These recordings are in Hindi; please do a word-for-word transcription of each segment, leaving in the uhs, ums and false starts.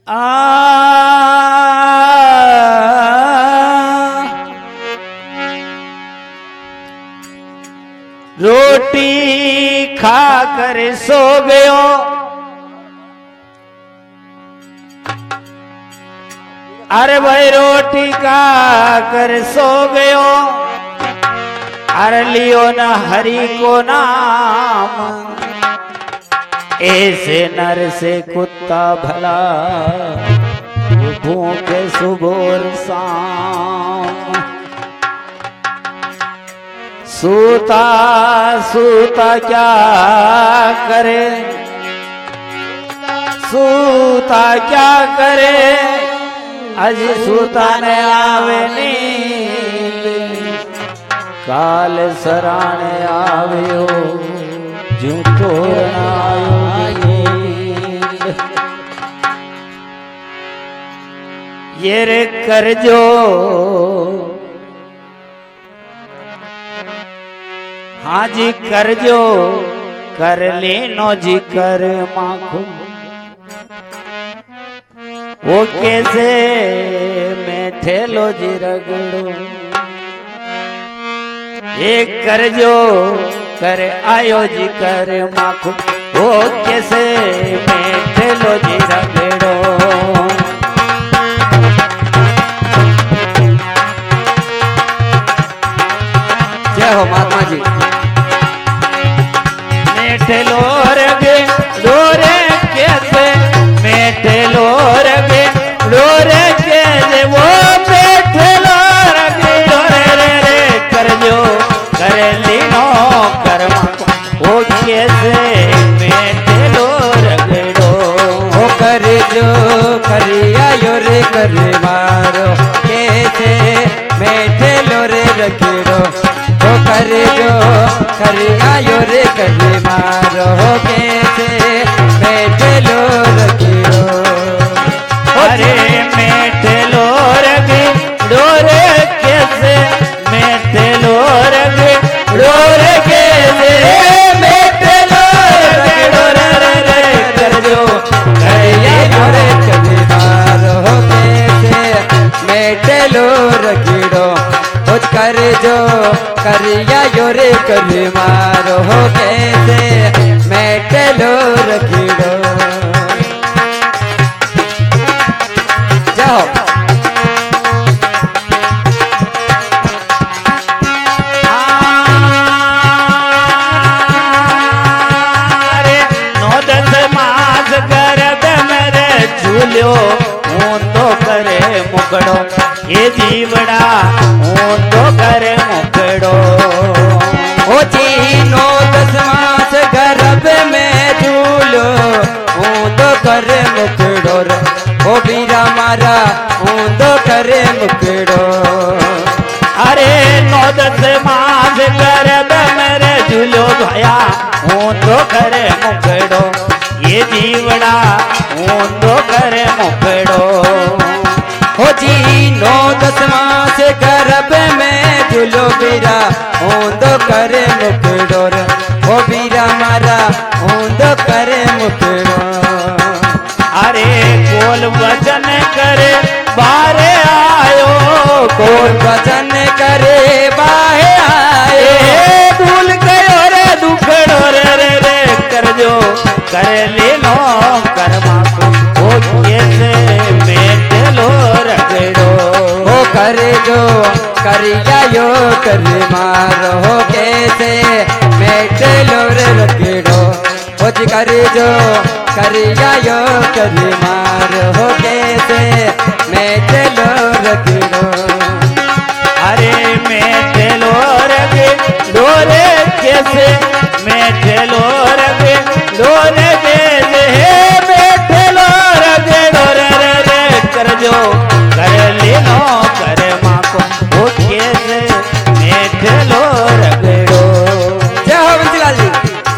आ रोटी खा कर सो गयो, अरे भाई रोटी खा कर सो गयो, अरे लियो न हरि को नाम, ऐसे नर से कुत्ता भला भूखे सुबह शाम। सूता सूता क्या करे, सूता क्या करे, अज सूता ने आवे नींद, काल सराने आव्यो जू तोरण आयो नींद। ये रे करजो हाँ जी करजो, कर लेनो जी कर माखो, वो कैसे मैं ठेलो जी रगड़ो। एक करजो कर आयो जी कर माखो, वो कैसे मैं ठेलो जी रगड़ो। जय हो महात्मा जी। मेठलो रगे डोरे कैसे, मेठलो रगे डोरे कैसे, वो मेठलो रगे डोरे रे रे करजो कर लीनो कर्मा, वो कैसे मेठलो रगड़ो। वो करजो करिया यो रे कर मारो, कैसे मेठलो रे रगड़ो। वो करजो करिया यो रे कर मारो, कैसे मेठलो रगड़ो। अरे मेठलो रगे डोरे कैसे, मेठलो रगे डोरे कैसे, मेठलो रगे डोरे रे रे करजो करिया यो रे कर मारो, कैसे मेठलो रगड़ो। वो करजो करिया यो रे कर मारो, कैसे मेठलो रगड़ो। जाओ अरे नौ दस मास गर्भ मेरे झूल्यो, हूँ तो करे मुकड़ो, ये जीवड़ा हूँ तो करे मुकड़ो। ओ तीनो दस मास गर्भ में झूलो, हूँ तो करे मुकड़ो रे। ओ बीरा मारा हूँ तो करे मुकड़ो। अरे नौ दस मास गर्भ मेरे झूलो भया, हूँ तो करे मुकड़ो, ये जीवड़ा हूँ तो करे मुकड़ो। ओ जी नौ दस मास गर्भ में झूलो बीरा हूँ तो करे मुकड़ो रे। ओ बीरा मारा हूँ तो करे मुकड़ो। अरे कोल वचन करे बारे आयो, कोल वचन करे बाहे आए, भूल गयो रे दुखड़ो रे रे रे करजो कर लेनो कर्मा को, वो कैसे मेठलो रगड़ो। ओ करजो करिया यो कर मारो, कैसे मेठलो रे रगड़ो। ओ जी करजो करिया यो कर मारो, कैसे मेठलो रगड़ो। अरे मेठलो रगे डोरे कैसे, मेठलो रगे डोरे कैसे, मेठलो रगे डोरे रे रे करजो कर लेनो कर्मा को, वो कैसे मेठलो रगड़ो। जय हो बंसीलाल जी।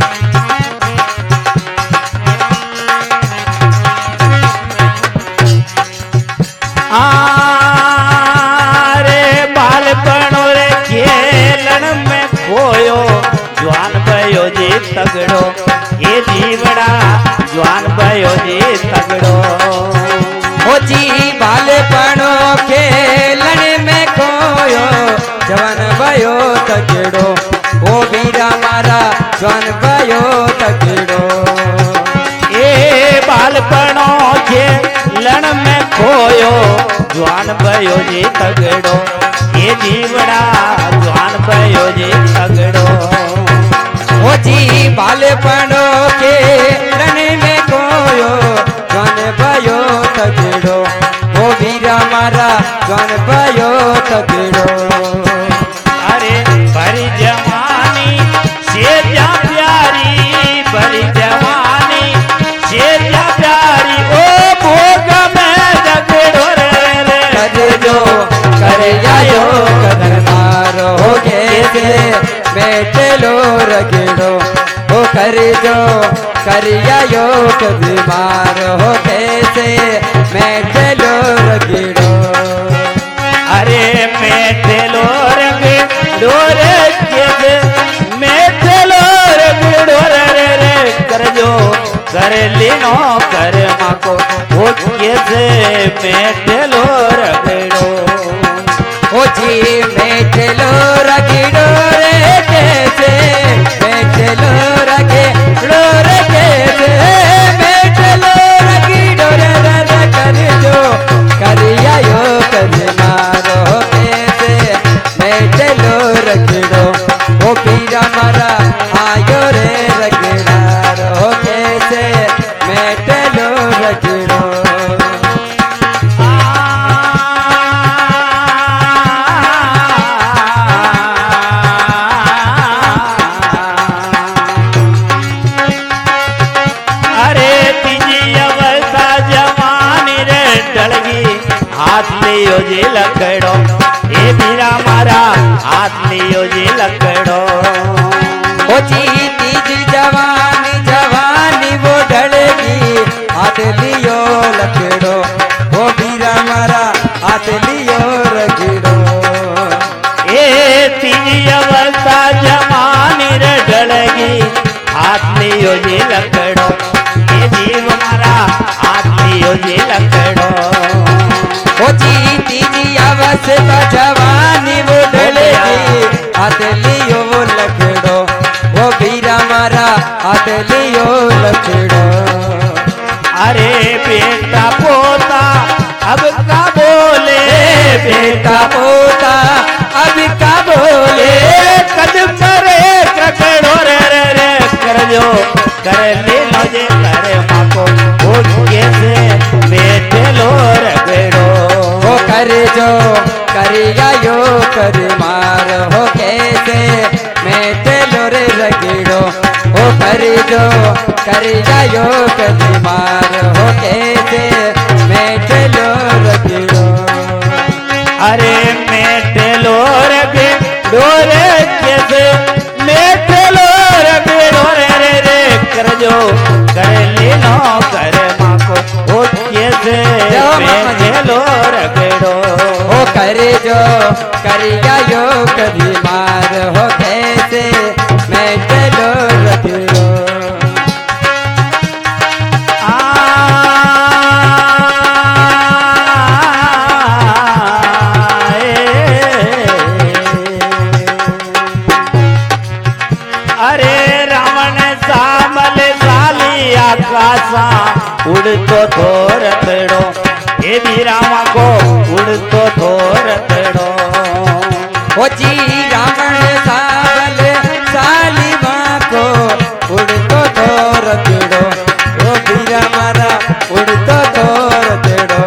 आरे बालपणो रे खेलन में खोयो, जवान भयो जी तगड़ो, ये जीवड़ा जवान भयो जी तगड़ो। भयो तगड़ो ओ वीरा मारा जवान भयो तगड़ो ए बालपणो के लण में खोयो जवान भयो जी तगड़ो ये जीवड़ा जवान भयो जी तगड़ो ओ जी बालपणो के रण में खोयो जवान भयो तगड़ो ओ वीरा मारा जवान भयो तगड़ो अरे भरी जवानी से जा प्यारी भरी जवानी से जा प्यारी ओ भोग में जगड़ो रे रे कर जो कर जायो कदर मारो कैसे बैठे लो रगड़ो ओ कर जो कर जायो कदर मारो कैसे बैठे लो रगड़ो अरे मैं तेलो रंग डोरे के मैं तेलो रंग डोरे रे रे कर जो कर लीनो कर माको वो कैसे मैं तेलो रगड़ो ओ जी बैठे लो रगड़ो रे कैसे बैठे लो रगड़ो रे कैसे बैठे लो रगड़ो रे रे कर जो कर आयो कर मारो कैसे बैठे लो रगड़ो ओ पीरा मारा आयो रे रगड़ारो कैसे बैठे लो रगड़ो अरे तीजी अवस्था जवानी रे डलगी हाथ लियो जी लकड़ो ए बीरा मारा हाथ लियो जी लकड़ो ओ जी तीजी जवानी जवानी वो ढलेगी हाथ लियो लकड़ो ओ बीरा मारा हाथ लियो रगड़ो ए तीजी अवस्था जवानी रे डलगी हाथ लियो जी लकड़ो ए जीव मारा हाथ लियो जी लकड़ो ओ जी तीजी अवस्था जवानी वो ढलेगी हाथ लियो लकड़ो ओ बीरा मारा हाथ लियो लकड़ो अरे बेटा पोता अब का बोले बेटा पोता अब का बोले कदम करे ककड़ो रे रे रे कर जो कर ले लो जे करे माको ओ कैसे बैठे लो रगड़ो ओ कर जो कर आयो कर मार हो कैसे बैठे लो रे रगड़ो ओ कर जो कर आयो कर मार हो कैसे बैठे लो रगड़ो अरे मेटे लो रगड़ो रे कैसे मेटे लो रगड़ो रे रे रे कर जो कर ले लो कर माको ओ कैसे बैठे लो रगड़ो ओ कर जो कर आयो कभी मार हो कैसे बैठे लो रगड़ो अरे रावण सामल साली आकाशा उड़तो थोरतड़ो ये भी रामा को उड़तो थोरतड़ो ओ जी रावण सावल साली माँ को उड़तो तो रगड़ो ओ बीरा मारा उड़तो तो रगड़ो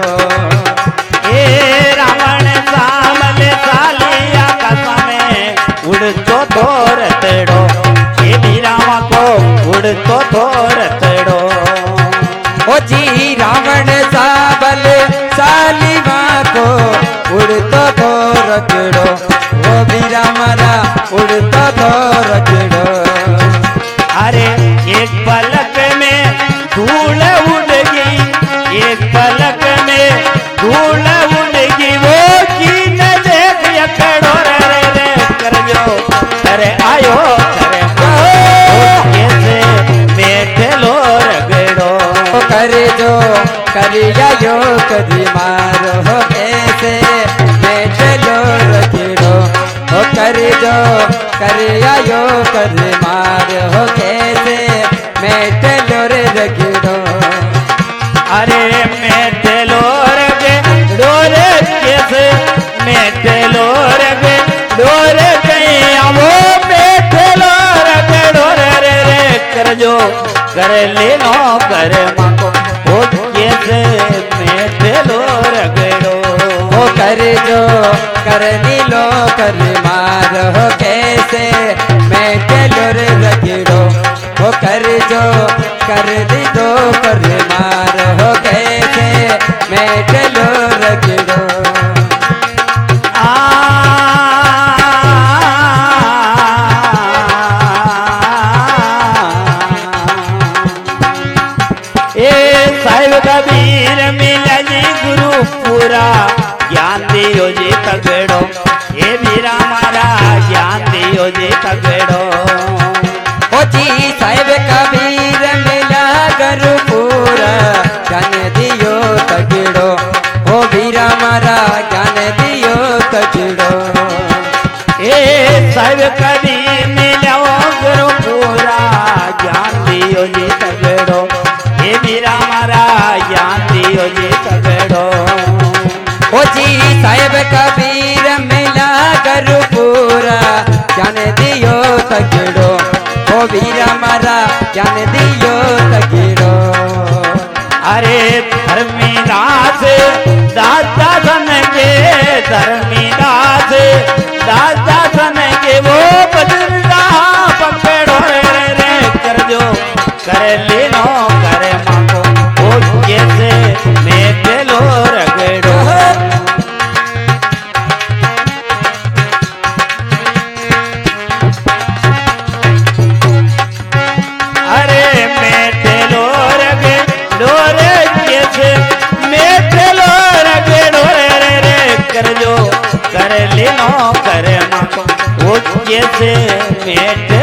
ए रावण सामल साली आकाशा में उड़तो थोरतड़ो ये भी रामा को उड़तो थोरतड़ो ओ जी रावण सावल साली माँ को उड़तो तो रगड़ो ओ बीरा मारा उड़तो तो रगड़ो अरे एक पलक में धूल उड़ गई एक पलक में धूल उड़ गई वो की न देख यकड़ो रे रे रे कर जो करे आयो करे कैसे बैठे लो रगड़ो कर जो कर आयो कभी मारो कैसे बैठे लो रगड़ो ओ कर कर जो कर आयो कर मार हो कैसे मेट लोर रगड़ो अरे मेटे लोर गे डोरे कैसे मेटे लोर गे डोरे गई वो मेटे लोर गे डोरे रे रे कर जो कर लेनो कर माको वो कैसे मेटे लोर गड़ो वो कर जो कर नीलो कर मार हो कैसे मेट लोर रगड़ो वो कर जो कर दी दो कर मार हो कैसे मेट लोर रगड़ो कबीर मिला जी गुरु पूरा ज्ञान दियो जी तगड़ो ये वीरा मारा ज्ञान दियो जी तगड़ो ओ जी साहिब कबीर मिला गुरु पूरा ज्ञान दियो तगड़ो ओ वीरा मारा ज्ञान दियो तगड़ो ए साहिब कबीर मिला गुरु पूरा ज्ञान दियो जी तगड़ो ये वीरा मारा ज्ञान दियो जी तगड़ो ओ जी साहिब कबीर मिला गुरु पूरा ज्ञान दियो तगड़ो ओ वीरा मारा ज्ञान दियो तगड़ो अरे धर्मीदास दादा सन के धर्मीदास दादा सन के वो बदलता पकड़ो रे रे कर जो कर लेनो कर मांगो वो कैसे मेटे लो रगड़ो अरे मेटे लो रगड़ो रे कैसे मेटे लो रगड़ो रे रे रे कर जो कर लेनो कर मांगो वो कैसे मेटे